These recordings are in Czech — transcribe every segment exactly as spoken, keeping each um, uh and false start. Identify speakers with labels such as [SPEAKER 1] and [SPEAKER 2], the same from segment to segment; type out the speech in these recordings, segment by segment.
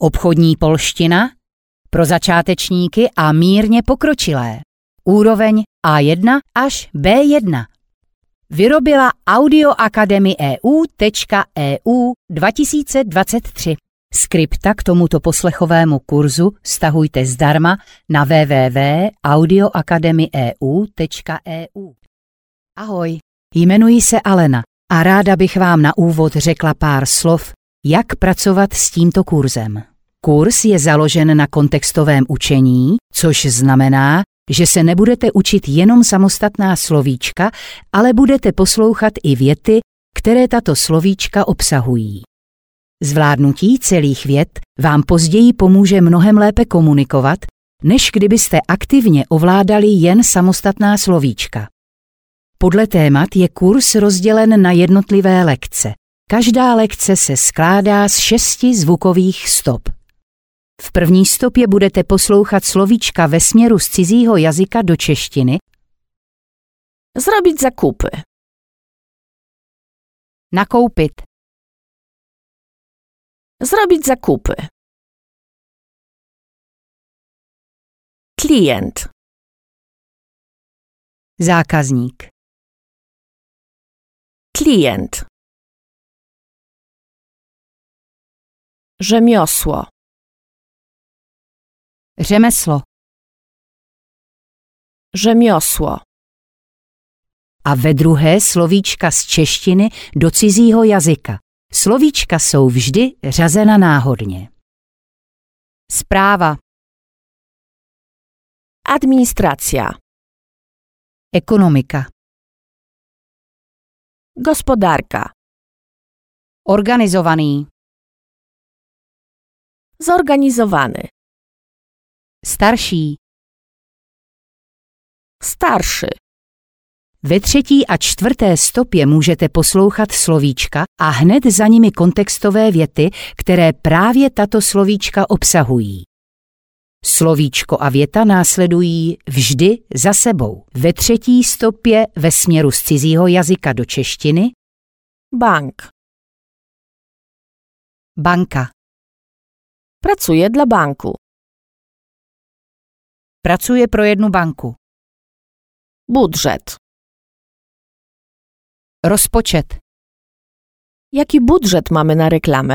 [SPEAKER 1] obchodní polština, pro začátečníky a mírně pokročilé, úroveň A jedna až B jedna. Vyrobila Audio Academy E U tečka E U dva tisíce dvacet tři. Skripta k tomuto poslechovému kurzu stahujte zdarma na w w w tečka audio academy e u tečka e u. Ahoj, jmenuji se Alena a ráda bych vám na úvod řekla pár slov, jak pracovat s tímto kurzem. Kurz je založen na kontextovém učení, což znamená, že se nebudete učit jenom samostatná slovíčka, ale budete poslouchat i věty, které tato slovíčka obsahují. Zvládnutí celých vět vám později pomůže mnohem lépe komunikovat, než kdybyste aktivně ovládali jen samostatná slovíčka. Podle témat je kurz rozdělen na jednotlivé lekce. Každá lekce se skládá z šesti zvukových stop. V první stopě budete poslouchat slovíčka ve směru z cizího jazyka do češtiny.
[SPEAKER 2] Zrobić zakupy.
[SPEAKER 1] Nakoupit.
[SPEAKER 2] Zrobić zakupy. Klient.
[SPEAKER 1] Zákazník.
[SPEAKER 2] Klient. Rzemiosło.
[SPEAKER 1] Řemeslo.
[SPEAKER 2] Rzemiosło.
[SPEAKER 1] A ve druhé slovíčka z češtiny do cizího jazyka. Slovíčka jsou vždy řazena náhodně. Správa.
[SPEAKER 2] Administracja.
[SPEAKER 1] Ekonomika.
[SPEAKER 2] Gospodarka.
[SPEAKER 1] Organizovaný.
[SPEAKER 2] Zorganizowany.
[SPEAKER 1] Starší.
[SPEAKER 2] Starszy.
[SPEAKER 1] Ve třetí a čtvrté stopě můžete poslouchat slovíčka a hned za nimi kontextové věty, které právě tato slovíčka obsahují. Slovíčko a věta následují vždy za sebou. Ve třetí stopě ve směru z cizího jazyka do češtiny.
[SPEAKER 2] Bank.
[SPEAKER 1] Banka.
[SPEAKER 2] Pracuje dla banku.
[SPEAKER 1] Pracuje pro jednu banku.
[SPEAKER 2] Budżet.
[SPEAKER 1] Rozpočet.
[SPEAKER 2] Jaki budżet mamy na reklamę?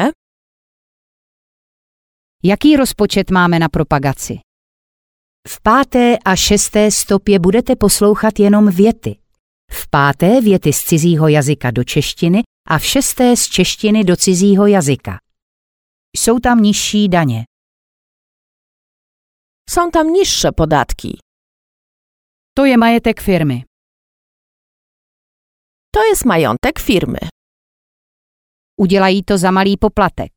[SPEAKER 1] Jaký rozpočet máme na propagaci? V páté a šesté stopě budete poslouchat jenom věty. V páté věty z cizího jazyka do češtiny a v šesté z češtiny do cizího jazyka. Jsou tam nižší daně.
[SPEAKER 2] Są tam niższe podatki.
[SPEAKER 1] To je majetek firmy.
[SPEAKER 2] To jest majątek firmy.
[SPEAKER 1] Udělají to za malý poplatek.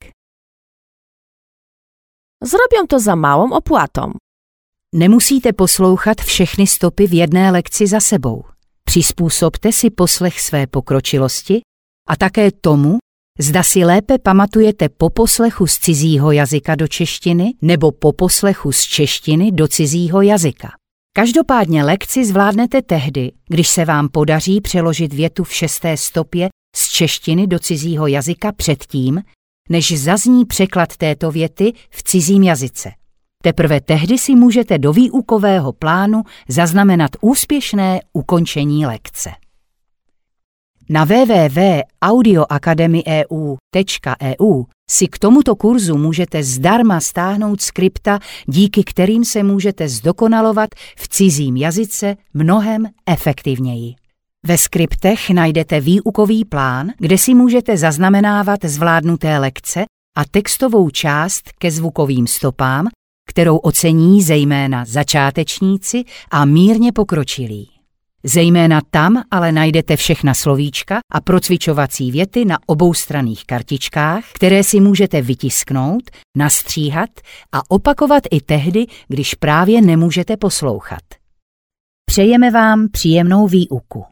[SPEAKER 2] Zrobią to za małą opłatą.
[SPEAKER 1] Nemusíte poslouchat všechny stopy v jedné lekci za sebou. Přizpůsobte si poslech své pokročilosti a také tomu, zda si lépe pamatujete po poslechu z cizího jazyka do češtiny nebo po poslechu z češtiny do cizího jazyka. Každopádně lekci zvládnete tehdy, když se vám podaří přeložit větu v šesté stopě z češtiny do cizího jazyka předtím, než zazní překlad této věty v cizím jazyce. Teprve tehdy si můžete do výukového plánu zaznamenat úspěšné ukončení lekce. Na w w w tečka audio academy e u tečka e u si k tomuto kurzu můžete zdarma stáhnout skripta, díky kterým se můžete zdokonalovat v cizím jazyce mnohem efektivněji. Ve skriptech najdete výukový plán, kde si můžete zaznamenávat zvládnuté lekce a textovou část ke zvukovým stopám, kterou ocení zejména začátečníci a mírně pokročilí. Zejména tam ale najdete všechna slovíčka a procvičovací věty na oboustranných kartičkách, které si můžete vytisknout, nastříhat a opakovat i tehdy, když právě nemůžete poslouchat. Přejeme vám příjemnou výuku.